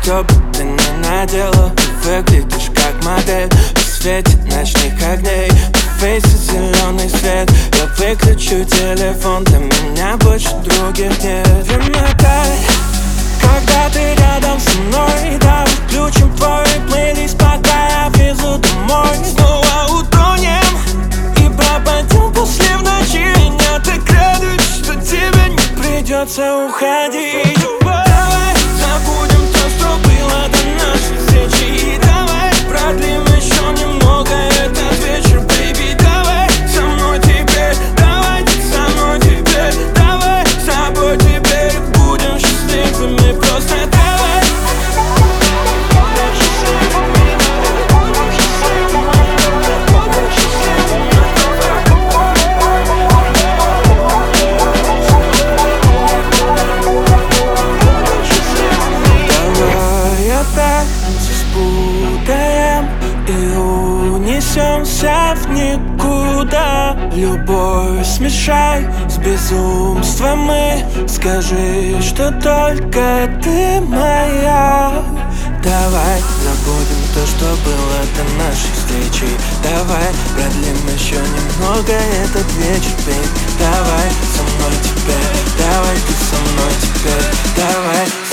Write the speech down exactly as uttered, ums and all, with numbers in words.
Что бы ты ни надела, ты выглядишь как модель в свете ночных огней. На фейсе зеленый свет. Я выключу телефон, для меня больше других нет. Перемотай, когда ты рядом со мной. Да, включим твой плейлист, пока я везу домой. Снова утонем и пропадем после в ночи. Меня так радует, что тебе не придется уходить. Давай забудем то, что было до нашей встречи. И давай продлим еще немного этот вечер, baby. Давай со мной теперь, давай со мной теперь. Давай с тобой теперь будем счастливыми. Просто давай. Давай опять спутаем и унесемся в никуда. Любовь смешай с безумством и скажи, что только ты моя. Давай забудем то, что было до нашей встречи. Давай продлим еще немного этот вечер, baby. Давай со мной теперь, давай ты со мной теперь. Давай